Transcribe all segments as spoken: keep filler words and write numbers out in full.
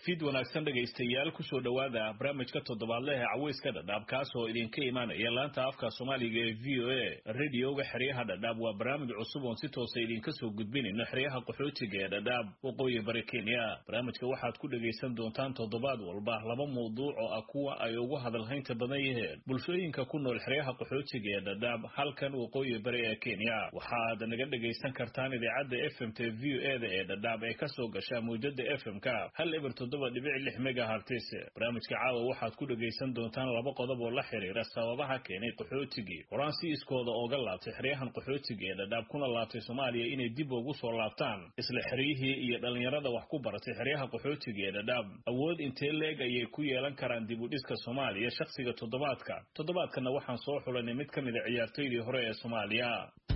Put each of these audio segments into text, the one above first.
fid wanaagsan dhagaystayaal ku soo dhawaada barnaamijka toddobaadlaha caweyska dhadhaab kaas oo idinka imaanaya laanta afka Soomaaliga ee V O A radio-ga xiriyaha dhadhaab waa barnaamij cusub oo si toos ah idinka soo gudbinayna xiriyaha qaxootiga ee dhadhaab waqooyi bari Kenya. Barnaamijka waxaad ku dhagaysan doontaan toddobaad walba laba mowduuc oo ah kuwa ay ugu hadalhaynta badan yihiin bulshooyinka ku nool xiriyaha qaxootiga ee dhadhaab halkan waqooyi bari ee Kenya. Waxaad naga dhagaysan kartaan idaacadda F M T V O A ee dhadhaab ee ka soo gasha muujada F M ka hal eber toddoba dhibic lix megahertz. Barnaamijka caawa waxaad ku dhagaysan doontaan laba qodob oo la xiriira sababaha keenay qaxootiga horaan si iskooda ooga laabtay xiriyahan qaxootiga ee dhadhaab kuna laabtay Soomaaliya inay dib ugu soo laabtaan isla xiriyihii iyo dhalinyarada wax ku baratay xiriyaha qaxootiga ee dhadhaab awood intee leeg ayay ku yeelan karaan dib u dhiska Soomaaliya shakhsiga toddobaadka toddobaadkana waxaan soo xulanay mid ka mid ah ciyaartoydii hore ee Soomaaliya.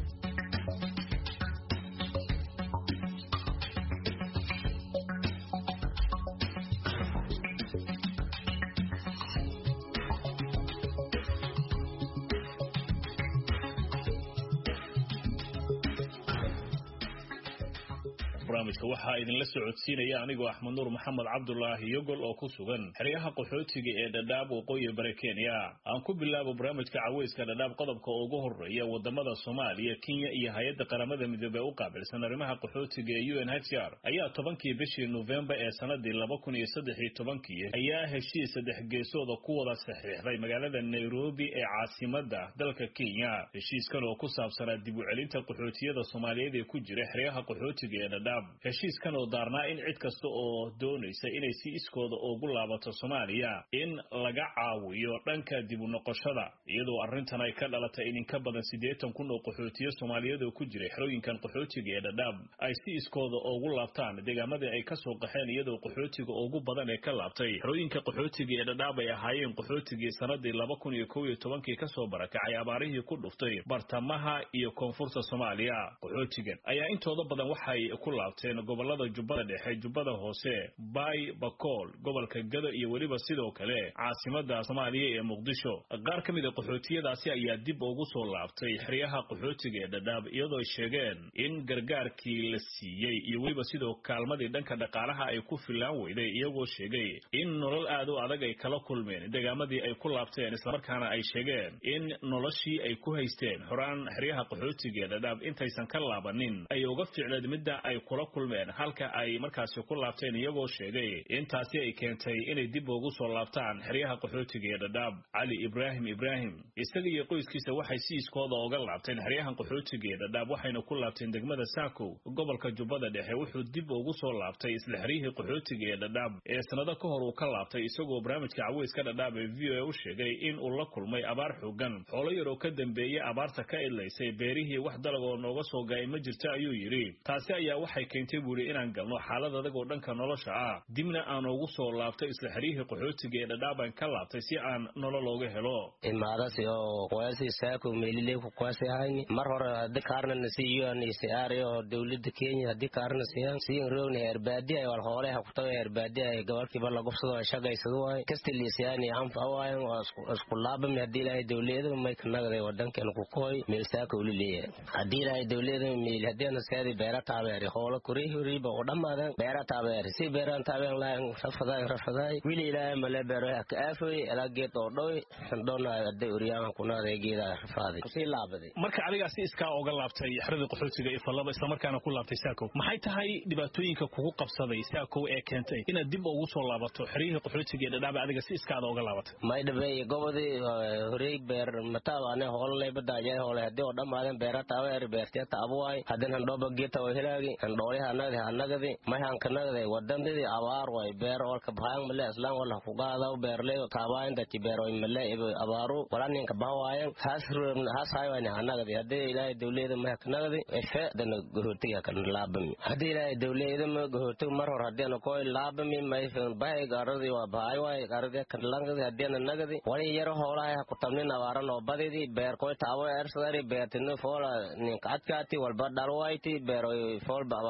barnaamijka waxa idin la socodsiinaya anigoo Axmed Nuur Maxamed Cabdullaahi Yogol oo ku sugan xiriyaha qaxootiga ee dhadhaab waqooyi bari Kenya. Aan ku bilaabo barnaamijka caweyska dhadhaab qodobka ugu horeeya wadamada Soomaaliya, Kenya iyo hay'adda qaramada midoobay u qaabilsan arrimaha qaxootiga ee U N H C R ayaa tobankii bishii November ee sanadii laba kun iyo saddex iyo tobankii ayaa heshiis saddex geesood ku wada saxiixday magaalada Nairobi ee caasimadda dalka Kenya. Heshiiskan oo ku saabsanaa dib u celinta qaxootiyada Soomaaliyeed ee ku jira xiriyaha qaxootiga ee dhadhaab heshiiskan oo daarnaa in cid kasta oo doonaysa inay si iskooda ugu laabato Soomaaliya in laga caawiyo dhanka dib u noqoshada iyadoo arrintan ay ka dhalatay in ka badan siddeetan kun oo qaxootiyo Soomaaliyeed oo ku jira xirooyinkan qaxootiga ee dhadhaab ay si iskooda ugu laabtaan deegaamada ay ka soo qaxeen iyadoo qaxootiga ugu badan ee ka laabtay xirooyinka qaxootiga ee dhadhaab ay ahaayeen qaxootigii sanadii laba kun iyo kow iyo tobankii ka soo barakacay abaarihii ku dhuftay bartamaha iyo koonfurta Soomaaliya. Qaxootigan ayaa intooda badan waxay ku laabteen gobolada Jubbada Dhexe, Jubbada Hoose, Bay, Bakool, gobolka Gado iyo waliba sidoo kale caasimadda Soomaaliya ee Muqdisho. Qaar ka mid ah qaxootiyadaasi ayaa dib ugu soo laabtay xiriyaha qaxootiga ee dhadhaab iyadoo ay sheegeen in gargaarkii la siiyey iyo waliba sidoo kaalmadii dhanka dhaqaalaha ay ku filaan weyday iyagoo sheegay in nolol aad u adag ay kala kulmeen deegaamadii ay ku laabteen isla markaana ay sheegeen in noloshii ay ku haysteen horaan xiriyaha qaxootiga ee dhadhaab intaysan ka laabanin ay uga ficneed midda ay kula kulmeen halka ay markaasi ku laabteen iyagoo sheegay intaasi ay keentay inay dib ugu soo laabtaan xiriyaha qaxootiga ee dhadhaab. Cali Ibraahim Ibraahim isaga iyo qoyskiisa waxay si iskooda uga laabteen xiriyahan qaxootiga ee dhadhaab waxayna ku laabteen degmada Saako gobolka Jubbada Dhexe. Wuxuu dib ugu soo laabtay isla xiriyihii qaxootiga ee dhadhaab ee sanado ka hor uu ka laabtay isagoo barnaamijka caweyska dhadhaab ee V O A u sheegay in uu la kulmay abaar xooggan xoolo yar oo ka dambeeyay abaarta ka idlaysay beerihii wax dalag oo nooga soo gaay ma jirta ayuu yiri. taasi ayaa waxay keentay buuri inaan galno xaalad adag oo dhanka nolosha ah dibna aan ugu soo laabtay isla xiriyihii qaxootiga ee dhadhaab aan ka laabtay si aan nolol uga helo. imaadasi oo qoysi Saako meelile ku qoysi hayni mar hore hadda kaarna nasiiyo aan isaariyo dawladda Kenya hadda kaarna siyan siyan roon herbaadi ay wal hoolaha ku tago herbaadi ay gobolkiiba lagu qabsado ay shaqaysado way kastilisiyaani anfa way isku laabam hadii ilaahay dawladda ma ka nagday wadankan ku kooy meel Saako u leeyahay hadii ilaahay dawladda meel hadii aan saadi beera taabeeri hoola kuri huriba oo dhamaadaan beera taabeeri si beeran taabeen laan rafaday rafaday wili ilaahay ma la beero ka afay ala geed oo dhow doona hadii uriyaan ku naaday geeda rafaaday si laabaday. Marka adiga si iska uga laabtay xirada qaxootiga ee falaba isla markaana ku laabtay Saako maxay tahay dhibaatooyinka kugu qabsaday Saako ee keentay inaad dib ugu soo laabato xiriyaha qaxootiga ee dhadhaab adiga si iska uga laabatay? may dhabay gobodi horeey beer mataabane hoolay badaayay hoolay hadii oo dhamaadeen beera taabeeri beerta taabway hadana dhooba geeta oo helaagi dhooliha anagada anagadi may han kanagada wadandii abaar way beer oo ka baahan male islaan wala ku qaado beerley taabaan dadki beero male abaaru walanin ka baawayeen haas haas haywana anagadi hadii ilaahay dawladda ma kanagadi efe dana goortiga kan laabami hadii ilaahay dawladda ma goorto mar hor hadii aan ko laabami may fan bay gaaradi waa baay way gaaradi kan langadi hadii aan nagadi wali yaro hoolaha ku tamnin abaaran oo badidi beer ko taabo ersadari beertino foola nin kaadkaati walba dalwayti beero fool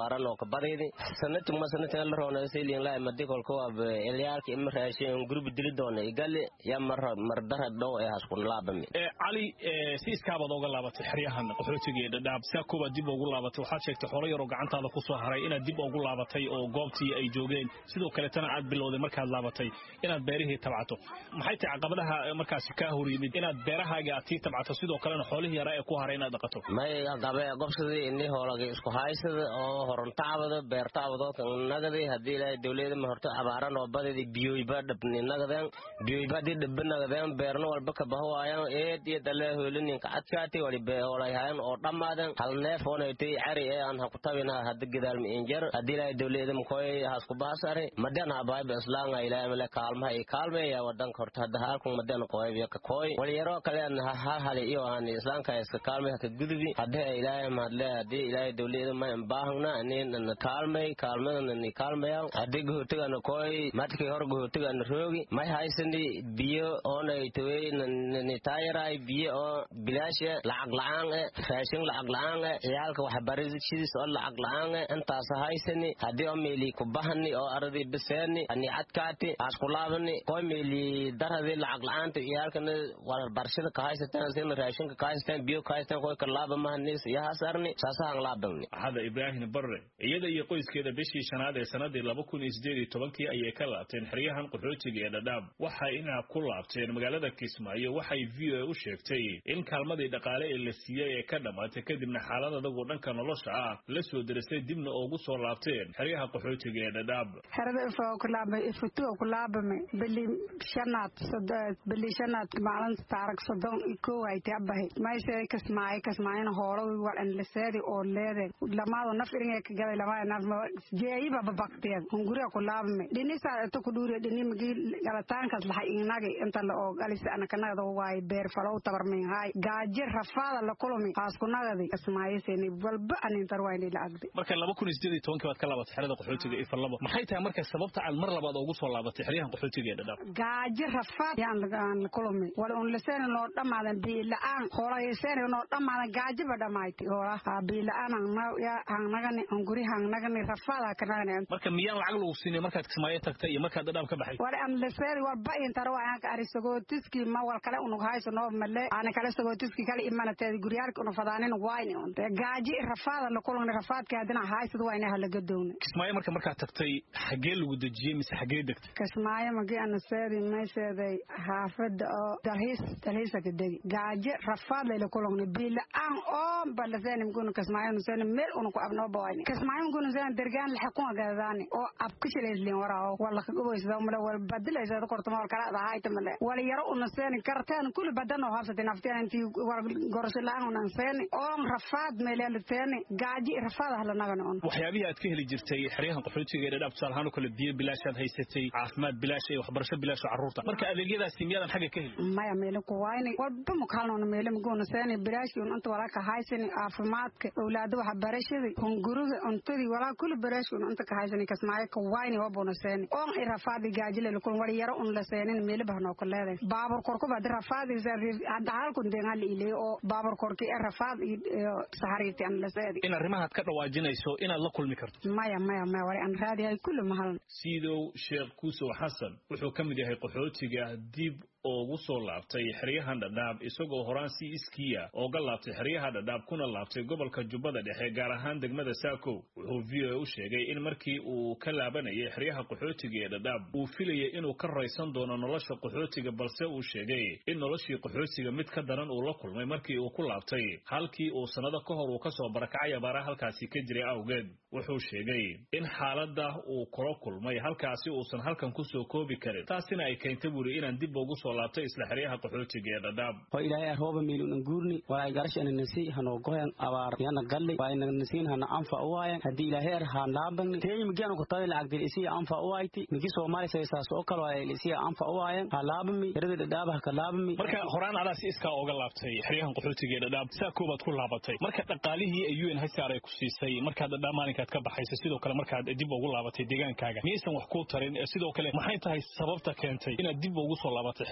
abaaran oo ka badaydi sanadku ma sanadkan la roonay seelin la ma dikol ko ab eliyaalka im raashin group dili doona igal ya mar mar dara dhow ee haskun laabami ee ali ee si iskaabad uga laabatay xiriyahan qaxootiga dhadhaab saakuba dib ugu laabatay waxa sheegtay xoolo yar oo gacantaada ku soo haray inaad dib ugu laabatay oo goobtii ay joogeen sidoo kale tan aad bilowday markaad laabatay inaad beerihii tabcato maxay tahay caqabadaha markaas ka hor yimid inaad beerahaaga aad tabcato sidoo kale xoolihii yar ee ku haray inaad dhaqato may gabe gobsadii inni hoolaga isku haysada oo horontaabada beertaabada nagadi hadii ilaahay dawladda ma horta abaaran oo badidi biyoyba dhabni nagadan biyoyba dib nagadan beerno walba ka bahwaayaan ee iyo dale hoolinin ka adkaatay wali beeolaayaan oo dhamaadan hal neef oo ay cari ee aan ku tabina hadda gidaal mi injar hadii ilaahay dawladda ma koy hasku baasare madana baay islaanga ilaahay ma kaalmaha ay kaalmeeya wadanka horta hadda halkan madana koy ka koy wali yaro kale ha hali iyo aan islaanka iska kaalmeeya ka gudbi hadda ilaahay ma hadle hadii ilaahay dawladda ma baahna inaan kaalmeey kaalmeeyna ni kaalmeeya hadii gootiga koy madkii hor gootiga roogi may haysani biyo oo ay taway ni taayaray biyo oo bilaash lacag la'aan raashin lacag la'aan ciyaalka wax barashadiisa oo lacag la'aan intaas haysani hadii oo meeli ku bahani oo arday biseeni ani adkaati asku laabani koy meeli daradi lacag la'aanta ciyaalkana war barashada ka haystaan sin raashinka ka haystaan biyo ka haystaan koy ka laaba mahnis ya hasarni saasan laabani hada ibraahim barre iyada iyo qoyskeeda bishii shanaad ee sanadii laba kun iyo siddeed iyo toban ayay ka laabteen xiriyahan qaxootiga ee dhadhaab waxa inaa ku laabteen magaalada Kismaayo waxay V O A u sheegtay in kaalmadii dhaqaale ee la siiyay ee ka dhamaatay kadibna xaalada adagu dhanka nolosha ah la soo dirisay dibna ugu soo laabteen xiriyaha qaxootiga ee dhadhaab xirada ifo ku laabay iftu ku laabay bili shanaad saddeed bili shanaad maalin taarag sodon ko ay tabahay maysay Kismaayo Kismaayo hoolo waan la seedi oo leeday lamaado nafirin ka galay lama naf jeeyba babaqteen hunguriga ku laabay dinisa inta ku dhuure dinin magi galataankas lahay inaga inta la oo galis ana kanada way beer falow tabarmeen hay gaajir rafaada la kulmi qaasku nagadi Kismaayo seeni walba aan intar way la agday marka laba kun iyo siddeed iyo toban waad ka laabatay xirada qaxootiga ee falabo maxay tahay marka sababta aad mar labaad ugu soo laabatay xiriyahan qaxootiga ee dhadhaab gaajir rafaad yaan la kulmi wala on la seen loo dhamaadan biilaan hoolayeen loo dhamaadan gaajiba dhamaaytay hoolaha biilaan ya hanagani hunguri hanagani rafaada kanana marka miyaan lacag lagu siinay markaad Kismaayo tagtay iyo markaad dhadhaab ka baxay wala aan la seen walba intar waa ka arisagotiski ma wal kale unu hayso male ana kale sagotiski kale imanatay guriyarka unu fadaanin wayne on gaaji rafaada la kulmi rafaadka hadina hayso wayne hala gadoon Kismaayo marka markaad tagtay xagee lagu dajiyay mise xagee degtay Kismaayo magi aan seedi meesheeday haafada oo dalhiis dalhiis ka degi gaaji rafaad la kulmi biilaan oo balaseen mgun Kismaayo seen meel unu ku abnoo bawayne Kismaayo mgun seen dergaan la xukun gaadani oo ab ku shileysleen waraaw wala ka goboysada mala wal badilaysa qortamo kala ahaayta mala wala yaro unu seen kartaan kulli badan oo habsatay nafteen intii goroslaan unu seen oo rafaad meeleel teen gaaji rafaad hala nagano waxyaabihi aad ka heli jirtay xiriyahan qaxootiga ee dhadhaab salahan kala biyo bilaashaad haysatay caafimaad bilaash iyo waxbarasho bilaash carruurta marka adeegyadaas miyadan xaga ka heli maya meel ku wayne walba mu kalnoon meel mugoon seen bilaash iyo inta wala ka haysan caafimaadka awlaad wax barashada hunguriga untadi wala kulli bilaash iyo inta ka haysan Kismaayo ka wayne oo bonuseen oo rafaad gaaji la kulmi wala yaro un la seenin meel bahno ku leeday baabur korku bad rafaad hadda halku deegaan ilaa oo baabur korki rafaad iyo sahariti aan la seedi in arrimahaad ka dhawaajinayso inaad la kulmi karto maya maya ma wali aan raadiyo kullu mahal Sidow Sheekh Kuso Xasan wuxuu kamid yahay qaxootiga dib ugu soo laabtay xiriyahan dhadhaab isagoo horaan si iskiya oo gal laabtay xiriyaha dhadhaab kuna laabtay gobolka Jubbada Dhexe gaar ahaan degmada Saako wuxuu V O A u sheegay in markii uu ka laabanayay xiriyaha qaxootiga ee dhadhaab uu filayay inuu ka raysan doono nolosha qaxootiga balse uu sheegay in noloshii qaxootiga mid ka daran uu la kulmay markii uu ku laabtay halkii uu sanado ka hor uu ka soo barakacay abaaraha halkaasi ka jiray awgeed wuxuu sheegay in xaaladda uu kula kulmay halkaasi uusan halkan ku soo koobi karin taasina ay keentay buri inaan dib ugu soo laabtay isla xiriyaha qaxootiga ee dhadhaab oo ilaahay rooba meelun guurni walaa garashana nasi hano goyan abaar yana galli waa in nasiin hana anfa waayan hadii ilaahay ha laaban teey migan ku taay lacag dir isi anfa waayti migi Soomaali saysaas oo kale waa isi anfa waayan ha laabmi yarada dhadhaab ka laabmi marka horaan ala si iska uga laabtay xiriyahan qaxootiga ee dhadhaab saa koobaad ku laabatay marka dhaqaalihii ay U N H C R ay ku siisay marka dhadhaab maalinkaad ka baxayso sidoo kale markaad dib ugu laabatay deegaankaaga miyaysan wax ku tarin sidoo kale maxay tahay sababta keentay inaad dib ugu soo laabatay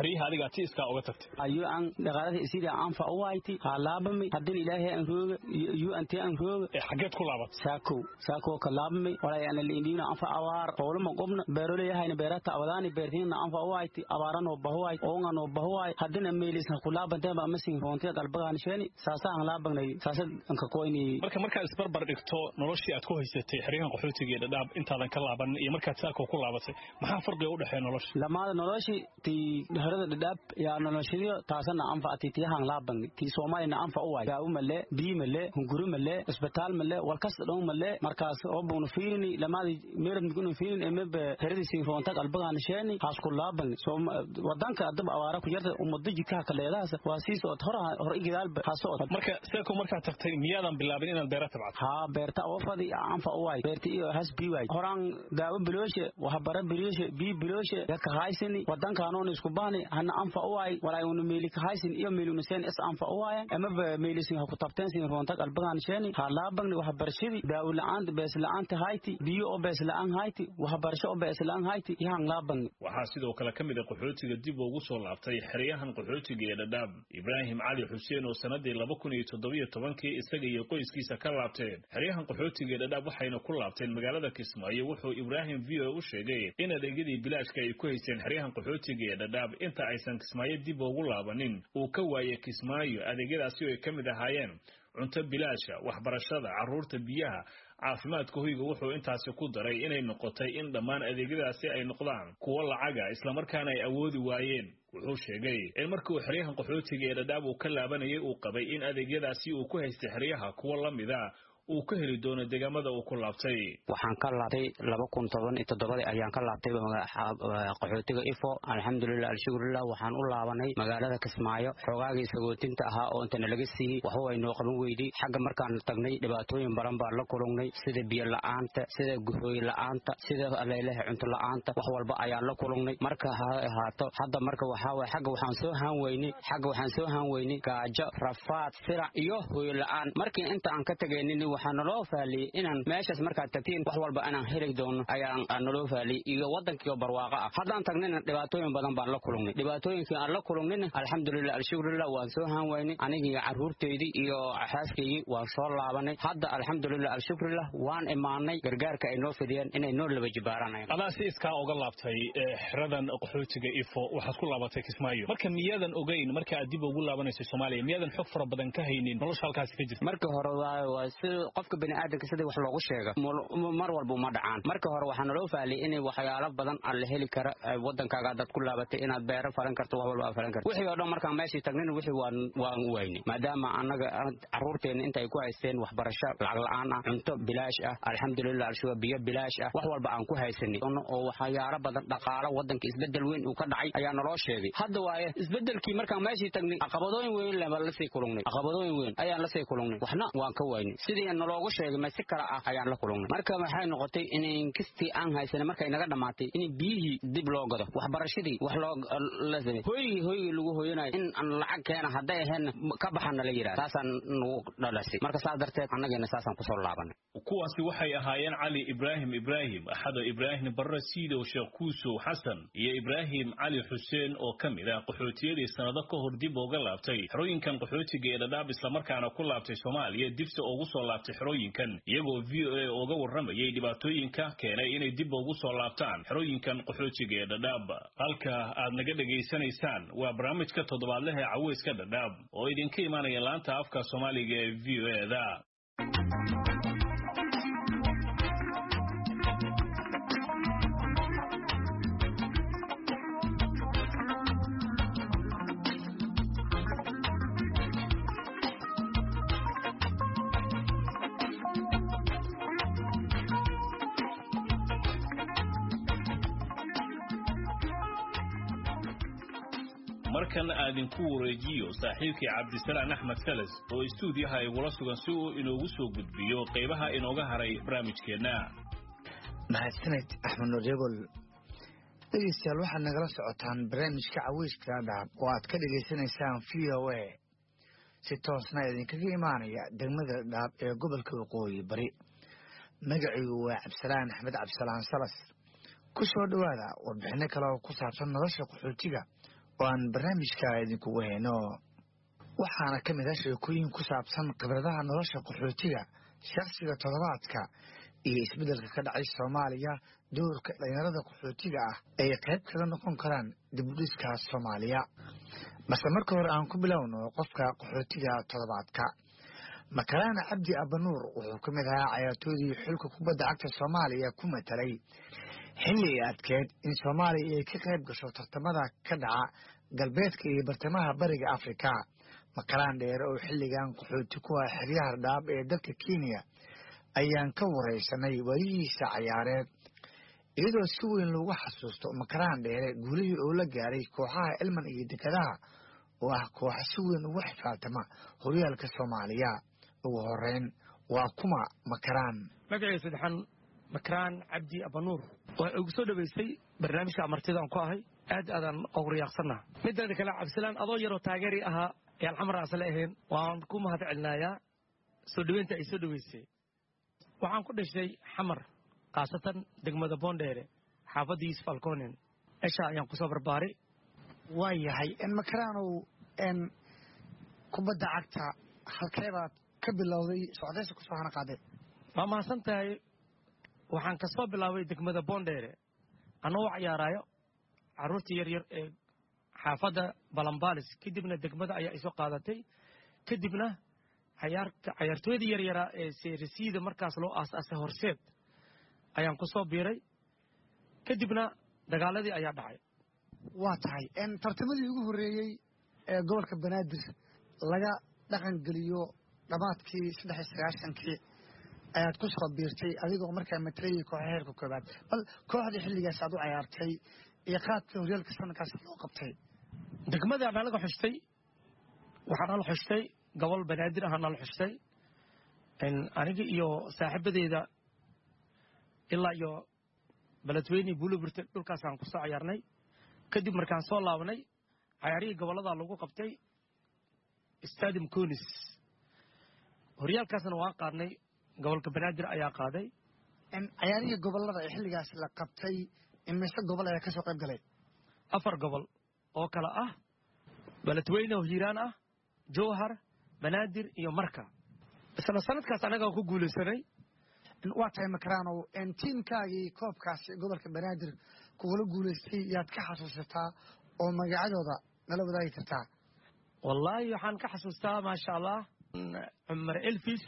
xiriyaha adiga tii iska uga tagtay ayu aan dhaqaalaha isida aan fa waaytay halaabami hadin ilaahay aan rooga yu anti aan rooga ee xageed ku laabat saako saako ka laabmi walaa aan leeydiina aan fa awaar qowlama qobna beeroleyahayna beerata awadaani beertiina aan fa waaytay abaarano bahoay oongano bahoay hadina meelisna ku laabantay ma masin roontii qalbagaan sheeni saasa aan laabanay saasa aan ka qoyni marka marka isbarbar dhigto noloshii aad ku haysatay xiriyahan qaxootiga ee dhadhaab intaadan ka laaban iyo marka saako ku laabatay maxaa farqiga u dhaxeeya nolosha lamaada noloshii tii harada dhadhaab yaa noloshii taasana aan fa atiiyahan laaban tii Soomaalina aan fa waay yaa umale biimale hunguru male isbitaal male walkas dhow male markaas oo buuna fiirini lamaadi meerad migunu fiirin embe heradisi roonta qalbagaan sheeni haas ku laaban soo wadanka adab awaara ku yarta umada jidka ka leedahay waa siis oo hore hore igidaal haasoo marka saako marka tagtay miyaadan bilaabin inaad beerta tabcad ha beerta oo fadi aan fa waay beerta iyo has bi waay horaan daawo bilooshe waxa bara bilooshe bi bilooshe ya ka haysani wadanka anoon isku baani hana aan fa waay walaa uu meeli ka haysan iyo meeluna seen is aan fa waay ama meelisin ha ku tabteen sin roonta qalbagaan sheeni ha laabagni waxa barashadi daawo la'aan bees la'aan hayti biyo oo bees la'aan hayti waxa barasho oo bees la'aan hayti yahan laabagni waxa sidoo kale kamid ah qaxootiga dib ugu soo laabtay xiriyahan qaxootiga ee dhadhaab Ibrahim Cali Xuseen oo sanadii laba kun iyo toddoba iyo tobankii isaga iyo qoyskiisa ka laabteen xiriyahan qaxootiga ee dhadhaab waxayna ku laabteen magaalada Kismaayo wuxuu Ibrahim V O u sheegay in adeegyadii bilaashka ay ku haysteen xiriyahan qaxootiga ee dhadhaab inta aysan Kismaayo dib ugu laabanin uu ka waayay Kismaayo adeegyadaasi oo ay kamid ahaayeen cunto bilaasha waxbarashada caruurta biyaha caafimaadka hoyga wuxuu intaasi ku daray inay noqotay in dhammaan adeegyadaasi ay noqdaan kuwa lacaga isla markaana ay awoodi waayeen wuxuu sheegay in markii uu xiriyahan qaxootiga ee dhadhaab uu ka laabanayay uu qabay in adeegyadaasi uu ku haystay xiriyaha kuwa lamida uu ka heli doono deegaamada uu ku laabtay waxaan ka laabtay laba kun toban iyo toddoba ayaan ka laabtay qaxootiga ifo alxamdulillah alshukrillah waxaan u laabanay magaalada Kismaayo xogaagii sagootinta ahaa oo inta laga siiyay wax way noo qaban weydii xagga markaan tagnay dhibaatooyin badan baa la kulungnay sida biyo la'aanta sida gurooy la'aanta sida aleelaha cunto la'aanta wax walba ayaan la kulungnay marka haato hadda marka waxa way xagga waxaan soo haan weynay xagga waxaan soo haan weynay gaajo rafaad sirac iyo hooy la'aan markii inta aan ka tagaynay waxaan loo faaliyay inaan meeshaas marka tagtiin wax walba aan heli doono ayaan aan loo faaliyay iyo wadankii barwaaqo ah hadaan tagnayna dhibaatooyin badan baan la kulunay dhibaatooyinkii aan la kulunayna alxamdulillah alshukrillah waan soo haan weynay aniga caruurteedii iyo xaaskeygi waan soo laabanay hadda alxamdulillah alshukrillah waan imaanay gargaarka ay noo fidiyeen inay noo laba jibaaranayaan adaa si iska uga laabtay xiradan qaxootiga ifo waxaad ku laabatay Kismaayo marka miyadan ogeyn marka aad dib ugu laabanayso Soomaaliya miyadan xog fara badan ka haynin nolosha halkaas ka jirta marka hore waa qofka bini aadamka sida wax loogu sheego mar walba ma dhacaan marka hore waxaan loo faaliyay in waxyaalo badan aan la heli karo wadankaaga dad ku laabatay inaad beero falan karto wax walba falan karto wixii oo dhan markaan meeshii tagnay wixii waan waan weynay maadaama anaga caruurteena inta ay ku haysteen waxbarasho lacag la'aan ah cunto bilaash ah alxamdulillah alshuwa biyo bilaash ah wax walba aan ku haysanay oo waxyaalo badan dhaqaale wadanka isbedel weyn uu ka dhacay ayaa naloo sheegay hadda waaye isbedelkii markaan meeshii tagnay caqabadooyin weyn la sii kulungnay caqabadooyin weyn ayaan la sii kulungnay waxna waan ka weynay sidii naloogu sheegay ma si kala ah ayaan la kulungnay marka waxay noqotay in inkistii aan haysan markay naga dhamaatay in biyihii dib loo gado waxbarashadii wax loo la sameeyay hooyigii hooyigii lagu hooyanayo in aan lacag keena hadday ahayn ka baxana la yiraahdo taasaan nagu dhalasay marka saas darteed annagana saasaan ku soo laabanay kuwaasi waxay ahaayeen Cali Ibrahim Ibrahim Axado Ibrahim Barre Siido Sheekh Kuuso Xasan iyo Ibrahim Cali Xuseen oo kamid ah qaxootiyadii sanado ka hor dib uga laabtay xirooyinkan qaxootiga ee dhadhaab isla markaana ku laabtay Soomaaliya dibsa ugu soo laabtay xirooyinkan iyagoo V O A uga waramayay dhibaatooyinka keenay inay dib ugu soo laabtaan xirooyinkan qaxootiga ee dhadhaab halka aad naga dhageysanaysaan waa barnaamijka toddobaadlaha ee Caweyska Dhadhaab oo idinka imaanaya laanta afka Soomaaliga ee V O A da markan aadin ku wareejiyo saaxiibkii Cabdisalaan Axmed Salas oo istuudiyaha ay wala sugan si uu inoogu soo gudbiyo qaybaha inooga haray barnaamijkeena mahadsanid Axmed Nurjagol dhegeystayaal waxaad nagala socotaan barnaamijka Caweyska Dhadhaab oo aad ka dhageysanaysaan V O A si toosna idinkaga imaanaya degmada Dhadhaab ee gobolka Waqooyi Bari magacaygu waa Cabdisalaan Axmed Cabdisalaan Salas ku soo dhawaada warbixino kale oo ku saabsan nolosha qaxootiga oo aan barnaamijka idinkugu hayno waxaana ka mid ah sheekooyin ku saabsan khibradaha nolosha qaxootiga shakhsiga toddobaadka iyo isbeddelka ka dhacay soomaaliya doorka dhalinyarada qaxootiga ah ay qayb kaga noqon karaan dib u dhiska soomaaliya balse marka hore aan ku bilowno qofka qaxootiga toddobaadka makaraana cabdi abanuur wuxuu ka mid ahaa cayaartoodii xulka kubadda cagta soomaaliya ku matalay xilli ay adkeed in soomaaliya ay ka qayb gasho tartamada ka dhaca galbeedka iyo bartamaha bariga afrika makaraan dheere oo xilligan qaxooti ku ah xeryaha dhaab ee dalka kenya ayaan ka waraysanay warihiisa cayaareed iyadoo si weyn loogu xasuusto makaraan dheere guulihii oo la gaaray kooxaha elman iyo dekadaha oo ah kooxa si weyn ugu xifaatama horyaalka soomaaliya ugu horeyn waa kuma makaraan magaciisa saddexan makaraan cabdi abanuur waa ugu soo dhaweysay barnaamijka martida aan ku ahay aad aadaan ugu riyaaqsannaha mideeda kale cabdisalaan adoo yaroo taageeri ahaa ayaan xamar asle ahayn waan ku mahad celinayaa soo dhaweynta ay soo dhaweysay waxaan ku dhashay xamar khaasatan degmada boondheere xaafadda yuusuf alconen esha ayaan ku soo barbaaray waa yahay makaraanow kubadda cagta halkeebaad ka bilowday socdaysa kusoo hana qaaday waa mahadsan tahay waxaan ka soo bilaabay degmada boondheere annagoo cayaaraayo carruurtii yaryar ee xaafadda balambalis kadibna degmada ayaa isoo qaadatay kadibna cayaartooydii yaryaraa ee seerisiida markaas loo aas-aasay horseed ayaan ku soo biiray kadibna dagaaladii ayaa dhacay waa tahay tartamadii ugu horreeyey ee gobolka banaadir laga dhaqan geliyo dhammaadkii saddex iyo sagaashankii ayaad ku soo biirtay adigoo markaa matalayay kooxa heerka koobaad bal kooxdii xilligaas aad u cayaartay iyo qaadka horyaalka sanadkaas loo qabtay degmada nalaga xushtay waxaa nala xushtay gobol banaadir ahaa nala xushtay aniga iyo saaxiibadeeda ilaa iyo beledweyne buuliburte dhulkaasaan ku soo cayaarnay kadib markaan soo laabanay cayaarihii gobollada lagu qabtay stadium conis horyaalkaasna waan qaadnay gobolka banaadir ayaa qaaday cayaarihii gobollada ee xilligaas la qabtay imise gobol ayaa ka soo qayb galay afar gobol oo kale ah beledweyne oo hiiraan ah jowhar banaadir iyo marka isla sanadkaas annagaa ku guulaysanay waa tahay makaraanow tiimkaagii koobkaasi gobolka banaadir kugula guulaystay yaad ka xasuusataa oo magacadooda nala wadaagi kartaa wallaahi waxaan ka xasuustaa maasha allah cumar elfis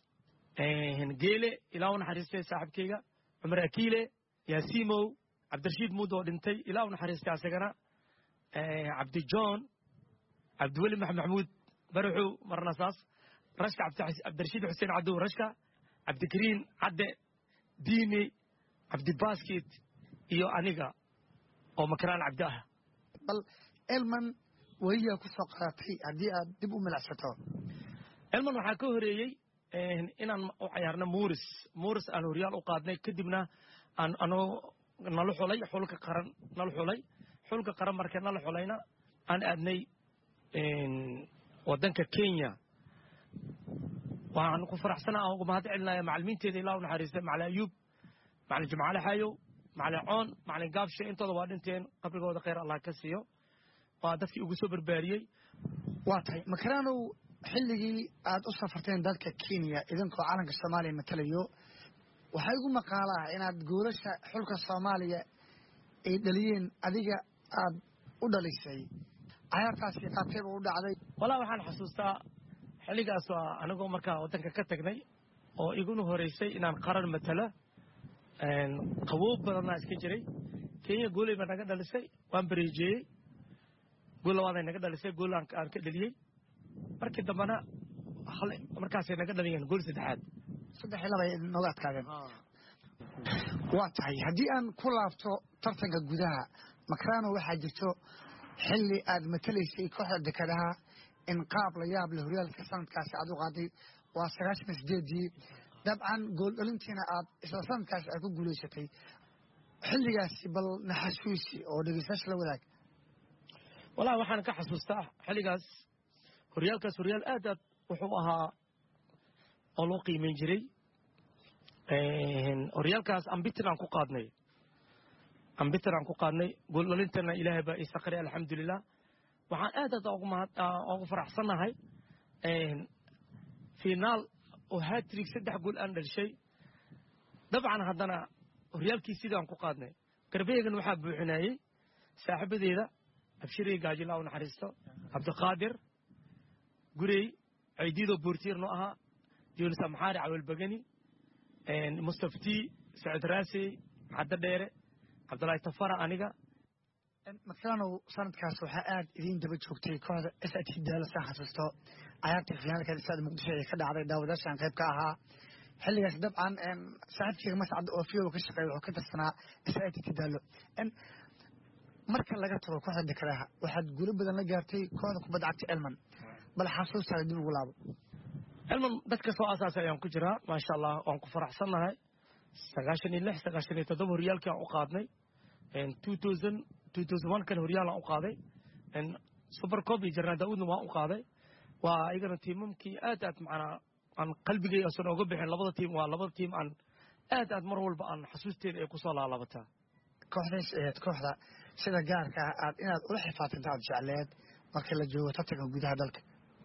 geele ilaa u naxariistay saaxiibkayga cumar akiile yaasiimow cabdirashiid muud oo dhintay ilaa u naxariistay asagana cabdijohn cabdiweli maxamed maxamuud baraxow marna saas rashka cabdirashiid xuseen cadow rashka cabdikariin cadde diini cabdibasket iyo aniga oo makaraan cabdi ah bal elman weliyaa ku soo qaadatay haddii aad dib u milacsato elman waxaa ka horeeyey inaan u cayaarno muuris muuris aan horyaal u qaadnay kadibna aan anoo nala xulay xulka qaran nala xulay xulka qaran markee nala xulayna aan aadnay waddanka kenya waxaan ku faraxsanaa aan uga mahad celinaya macallimiinteeda ilaa u naxariistay macalin ayuub macalin jimcaale xayow macalin coon macalin gaabshe intooda waa dhinteen qabrigooda khayr allah ka siiyo waa dadkii ugu soo barbaariyey waa tahay makaraanow xilligii aad u safarteen dalka kenya idinkoo calanka soomaaliya matalayo waxaa igu maqaalaa inaad goolasha xulka soomaaliya ay dhaliyeen adiga aad u dhalisay cayaartaasi qaabkeeba u dhacday walaa waxaan xasuustaa xilligaas waa anigoo markaa waddanka ka tagnay oo iguna horeysay inaan qaran matalo qabow badannaa iska jiray kenya gooley baa naga dhalisay waan bareejeeyey gool labaaday naga dhalisay gool aan ka dhaliyey markii dambena markaasay naga dhaliyeen gool saddexaad saddex iyo laba nooga adkaadeen waa tahay haddii aan ku laabto tartanka gudaha makarano waxaa jirto xilli aad matalaysay kooxda dekadaha in qaab la yaab leh horyaalka sanadkaasi aad u qaaday waa sagaashan iyo sideedii dabcan gool dhalintiina aad isla sanadkaasi aad ku guulaysatay xilligaasi bal naxasuusi oo dhegeystayaasha la wadaag walahi waxaan ka xasuustaa xilligaas horyaalkaas horyaal aad aad wuxuu ahaa oo loo qiimeyn jiray horyaalkaas ambitir aan ku qaadnay ambitir aan ku qaadnay gool dhalintana ilaahay baa ii saqray alxamdulilah waxaan aad aad ugu mahad ugu faraxsanahay een finaal oo hat-trick saddex gool aan dhashay dabcan haddana horyaalkii sidaan ku qaadnay garbeegan waxaa buuxinayay saaxiibadeeda abshiri gaajila oo naxariisto cabdiqaadir gurey ciidido boortiirno ahaa Yunus Amxaari Awal Bagani een Mustafti Saad Raasi Hadda Dheere Cabdullaahi Tafara aniga makrano sanadkaas waxa aad idin daba joogtay kooxda S A T Daal sax xasuusto ciyaartii finaalka Stade Muqdisho ee ka dhacday daawadaashan qayb ka ahaa xilligaas dabcan een saaxiibkii Mascad oo fiyo ka shaqeeyay wuxuu ka tirsanaa S A T Daal in marka laga tago kooxda dekaraha waxaad guulo badan la gaartay kooxda kubadda cagta Elman bal xasuusta dib ugu laabo Elman dadka soo asaasay ayaan ku jiraa ma sha Allah waan ku faraxsanahay sagaashan iyo lix sagaashan iyo toddoba horyaalkii aan u qaadnay in two thousand two thousand one kan horyaal aan u qaaday in Super Cup iyo Jarna Daawudna waan u qaaday waa igana tiimamkii aad aad macna aan qalbigay asan uga bixin labada tiim waa labada tiim aan aad aad mar walba aan xasuusteeda ay ku soo laalabataa kooxdaas ee kooxda sida gaarka aad inaad ula xifaatinta aad jecleed marka la joogo tartanka gudaha dalka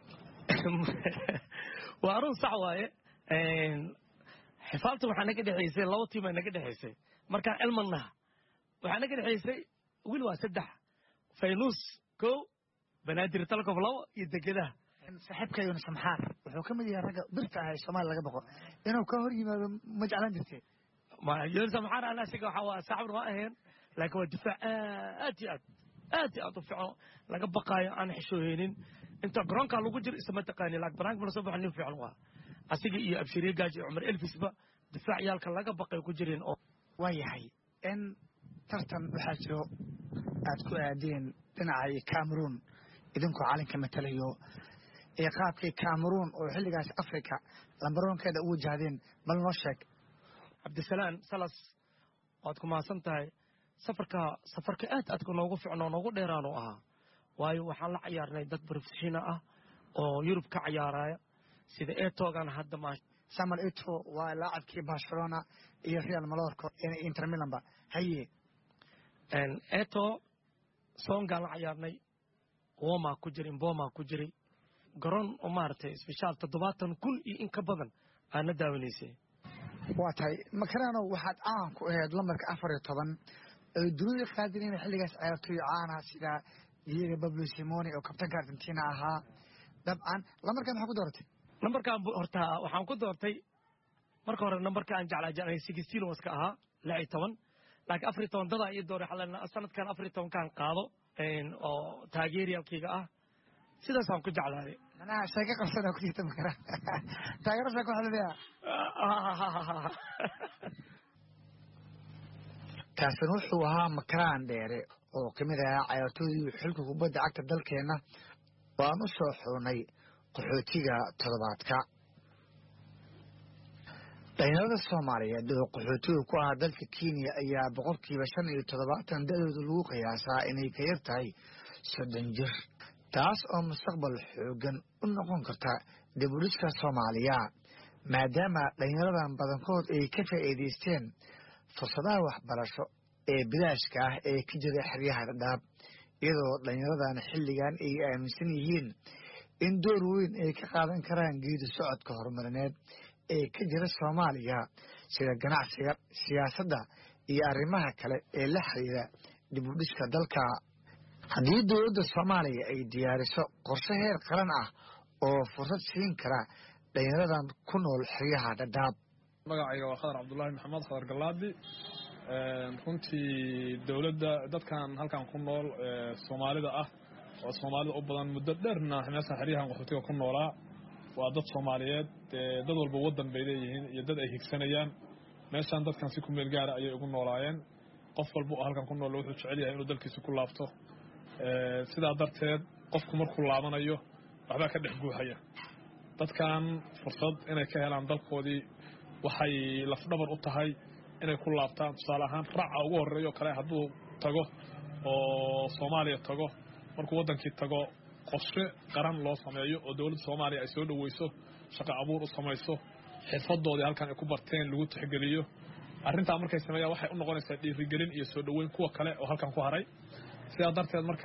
waa run sax waaye een xifaalta waxaa naga dhexaysay laba tiim ay naga dhexaysay markaan Elmanna waxaa naga dhexaysay wiil waa saddex Faynus ko Banaadir Talkof labo iyo Degedaha saaxiibka Yunus Amxaar wuxuu ka mid yahay ragga birta ah ee Soomaaliya laga baqo inuu ka hor yimaado ma jeclaan jirtay ma Yunus Amxaar ana asiga waxa waa saaxiib ma ahayn laakiin waa difaac aad iyo aad aad iyo aad u fiican laga baqaayo aan xishooynin inta garoonka lagu jiro isma taqaani laakiin banaanka ma soo baxay nin fiican waa asiga iyo abshiriye gaaji Umar Elfisba difaacyaalka laga baqay ku jireen oo waa yahay in tartan waxa jiro aad ku aadeen dhinaca Cameroon idinku caalinka matalayo ee qaabkii Cameroon oo xilligaas Afrika lambaroonkeeda u wajahdeen bal noo sheeg Cabdisalaam Salas waad ku maasan tahay safarka safarka aad aad ku noogu fiicnoo noogu dheeraano ahaa waayo waxaan la ciyaarnay dad professional ah oo Yurub ka ciyaaraya sida Eto'gan hadda ma Samuel Eto'o waa laacibkii Barcelona iyo Real Mallorca ee Inter Milan ba haye en Eto'o songa la ciyaarnay Woma ku jiray Mboma ku jiray garoon oo maartay special toddobaatan kun iyo in ka badan aan daawaneysay waa tahay makarano waxaad caan ku ahayd lambarka afar iyo toban ee dunida qaadinayna xilligaas ciyaartoy caan ah sida Diego Pablo Simeone oo kabtanka Argentina ahaa dabcan lambarkan maxaa ku dooratay lambarkan horta waxaan ku doortay marka hore lambarka aan jeclaa jeclay sixteen waska ahaa lix iyo toban laakiin afar iyo toban dada iyo dooray xalana sanadkan afar iyo toban kan qaado een oo taageeriyalkiga ah sidaas aan ku jeclaaday ana sheega qabsana ku jirta makara taageerada ku xalaya kaasna wuxuu ahaa makaraan dheere oo kamid ah ciyaartoydii xilka kubadda cagta dalkeena waan u soo xunay qaxootiga toddobaadka dhalinyarada Soomaaliyeed oo qaxootiga ku ah dalka Kenya ayaa boqolkiiba shan iyo toddobaatan dadooda lagu qiyaasaa inay ka yar tahay soddon jir taas oo mustaqbal xoogan u noqon karta dib u dhiska Soomaaliya maadaama dhalinyaradan badankood ay ka faa'iideysteen fursadaha waxbarasho ee bilaashka ah ee ka jira xeryaha Dadaab iyadoo dhalinyaradan xilligan ay aaminsan yihiin in door weyn ay ka qaadan karaan geedi socodka horumarineed ee ka jira Soomaaliya sida ganacsiga siyaasadda iyo arrimaha kale ee la xiriira dib u dhiska dalka haddii dowladda Soomaaliya ay diyaariso qorshe heer qaran ah oo fursad siin kara dhalinyaradan ku nool xeryaha Dadaab magacayga waa Khadar Cabdullaahi Maxamed Khadar Galaadi runtii dowladda dadkan halkan ku nool Soomaalida ah oo Soomaalida u badan muddo dheerna meesha xeryahan qaxootiga ku noolaa waa dad Soomaaliyeed dad walba wadan bay leeyihiin iyo dad ay higsanayaan meeshan dadkan si ku meel gaar ah ayay ugu noolaayeen qof walba oo halkan ku nool wuxuu jecel yahay inuu dalkiisa ku laabto sidaa darteed qofku markuu laabanayo waxba ka dhex guuxaya dadkan fursad inay ka helaan dalkoodii waxay lafdhabar u tahay inay ku laabtaan tusaale ahaan raaca ugu horeeyo kale hadduu tago oo Soomaaliya tago markuu wadankii tago qorshe qaran loo sameeyo oo dawladda Soomaaliya ay soo dhaweyso shaqo abuur u samayso xirfadoodii halkan ay ku barteen lagu tixgeliyo arrintaa markay sameeyaan waxay u noqonaysaa dhiirigelin iyo soo dhaweyn kuwa kale oo halkan ku haray sidaa darteed marka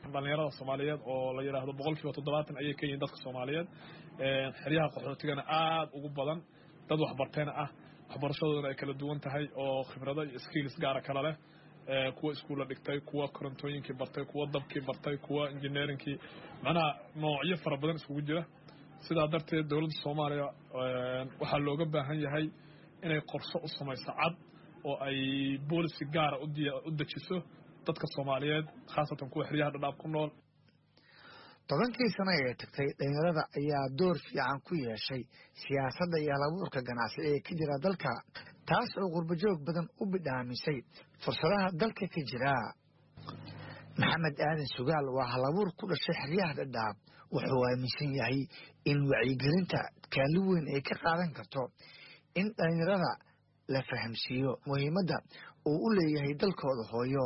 dhalinyarada Soomaaliyeed oo la yiraahdo boqolkiiba toddobaatan ayay ka yihiin dadka Soomaaliyeed ee xiriyaha qaxootigana aad ugu badan dad wax barteena ah waxbarashadoodana ay kala duwan tahay oo khibrado iyo skills gaar ah kala leh ee kuwa iskuul dhigtay kuwa korontooyinkii bartay kuwa dabkii bartay kuwa engineeringkii macnaha noocyo fara badan isugu jira sidaa darteed dawladda Soomaaliya waxa looga baahan yahay inay qorshe u samayso cad oo ay policy gaar ah u dejiso dadka Soomaaliyeed khaasatan kuwa xiriyaha dhadhaab ku nool tobankii sano ee tagtay dhalinyarada ayaa door fiican ku yeeshay siyaasadda iyo halabuurka ganacsi ee ka jira dalka taas oo qurbajoog badan u bidhaamisay fursadaha dalka ka jira maxamed aadan sugaal waa halabuur ku dhashay xiriyaha dhadhaab wuxuu aaminsan yahay in wacyigelinta kaalin weyn ay ka qaadan karto in dhalinyarada la fahamsiiyo muhiimadda uu u leeyahay dalkooda hooyo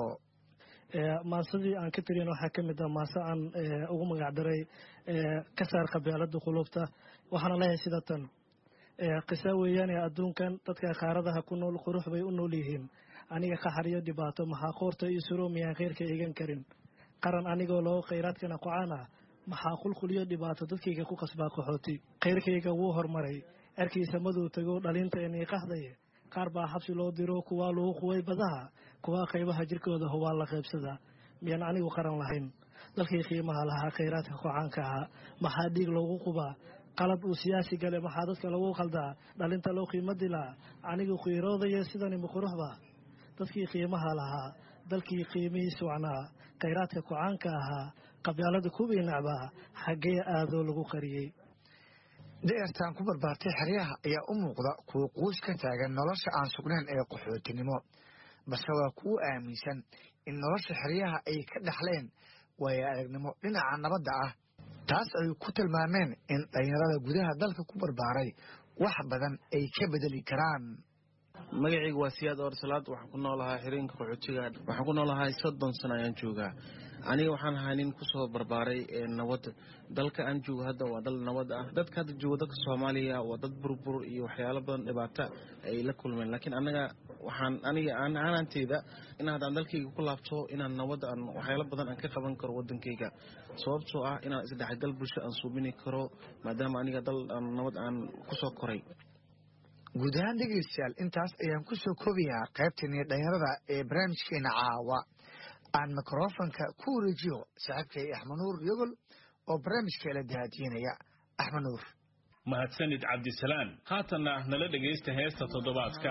maasadii aan ka tiriyana waxaa ka mid ah maase aan ugu magacdaray ka saar qabyaalada qulubta waxaana leeyahay sida tan qisa weeyaane adduunkan dadka qaaradaha ku nool qurux bay u nool yihiin aniga qaxariyo dhibaato maxaa qoorta iyo suro miyaan khayrka eegan karin qaran anigoo loo khayraadkana qocaan ah maxaa qulquliyo dhibaato dadkayga ku qasbaa qaxooti khayrkayga wuu hormaray erkiisa maduu tago dhalinta inay qaxdaye qaar baa xabsi loo diro kuwaa lagu quway badaha kuwaa qaybaha jirkooda hubaa la qaybsada miyaan anigu qaran lahayn dalkii qiimaha lahaa khayraadka qocaanka ahaa maxaa dhiig loogu qubaa qalad uu siyaasi gale maxaa dadka lagu qaldaa dhalinta loo qiimo dilaa anigu qiiroodaya sidani muquruxba dadkii qiimaha lahaa dalkii qiimihiisa wacnaa khayraadka qocaanka ahaa qabyaalada kuwii nacbaa xaggee aadoo lagu qariyey dheertaan ku barbaartay xeryaha ayaa u muuqda kuwa quus ka taagan nolosha aan sugnayn ee qaxootinimo balse waa kuwa aaminsan in nolosha xeryaha ay ka dhaxleen waayo aragnimo dhinaca nabadda ah taas ay ku tilmaameen in dhalinyarada gudaha dalka ku barbaaray wax badan ay ka bedeli karaan magacaygu waa siyaad orsalaad waxaan ku noolahay xiriinka qaxootiga waxaan ku noolahay soddon sano ayaan joogaa aniga waxaan ahaa nin kusoo barbaaray nabad dalka aan joogo hadda waa dal nabad ah dadka hadda jooga dalka Soomaaliya waa dad burbur iyo waxyaalo badan dhibaato ay la kulmeen laakiin anaga waxaan aniga aan aanaanteyda in aan dalkayga ku laabto inaan nabad aan waxyaalo badan aan ka qaban karo wadankayga sababtoo ah inaan isdhexgal bulsho aan suubini karo maadaama aniga dal nabad aan kusoo koray guud ahaan dhegeystayaal intaas ayaan ku soo koobayaa qaybtani dhalinyarada ee barnaamijkeena caawa aan mikrofonka ku wareejiyo saaxiibkay axmed nuur yogol oo barnaamijka la daadiinaya axmed nuur mahadsanid cabdisalaan haatanna nala dhegaysta heesta toddobaadka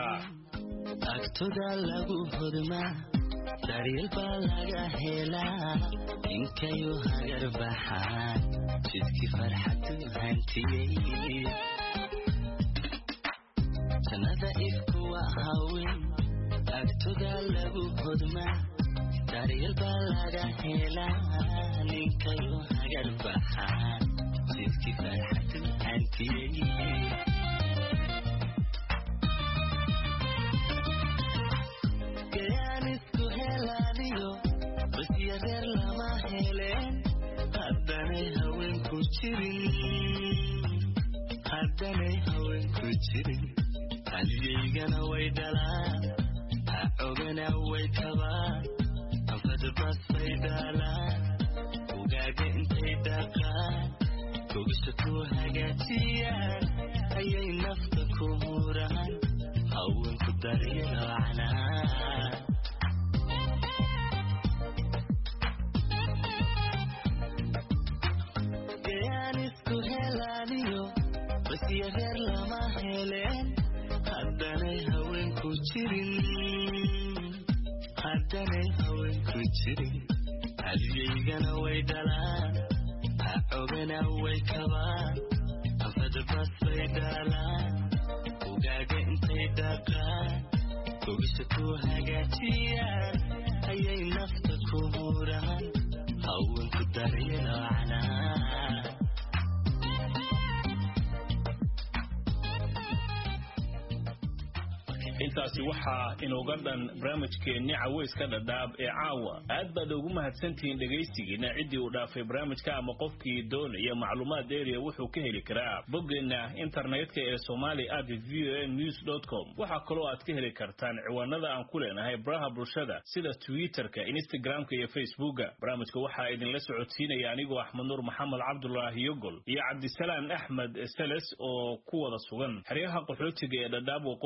agtoda lagu hodmaa daryeel baa laga helaa inkayu hagar baxaan jidkii farxadu hantiyey sanada ifku waa haween agtoda lagu hodmaa daryeel baa laga helaa ninkayu hagar baxaan jidkii farxadu hantiyey gayaan isku helaaniyo basyareer lama heleen haddanay haweenku jirin haddanay haweenku jirin haliyaygana way dhalaan ha ogana way kabaan anfadabas bay dhaalaan ugaaga intay dhaqaan gogasha ku hagaajiyaan ayay nafta ku huraan haweenku daryelacnaa gayaan isku helaaniyo basyareer lama heleen haddanay haweenku jirin haddanay haweenku jirin haliyaygana way dhalaan ha ogana way kabaan anfadabas bay dhaalaan ugaaga intay dhaqaan gogasha ku hagaajiyaan ayay nafta ku huraan haweenku daryelacnaa intaasi waxaa inooga dhan barnaamijkeenni caweyska dhadhaab ee caawa aad baad ugu mahadsantihiin dhegaystigiina ciddii uu dhaafay barnaamijka ama qofkii doonaya macluumaad dheeriya wuxuu ka heli karaa boggeena internetka ee somali at v o a news dot com waxaa kaloo aad ka heli kartaan ciwaanada aan ku leenahay baraha bulshada sida twitterka instagramka iyo facebooka barnaamijka waxaa idinla socodsiinaya anigoo axmed nuur maxamed cabdulaahi yogol iyo cabdisalaan axmed seles oo ku wada sugan xeryaha qaxootiga ee dhadhaab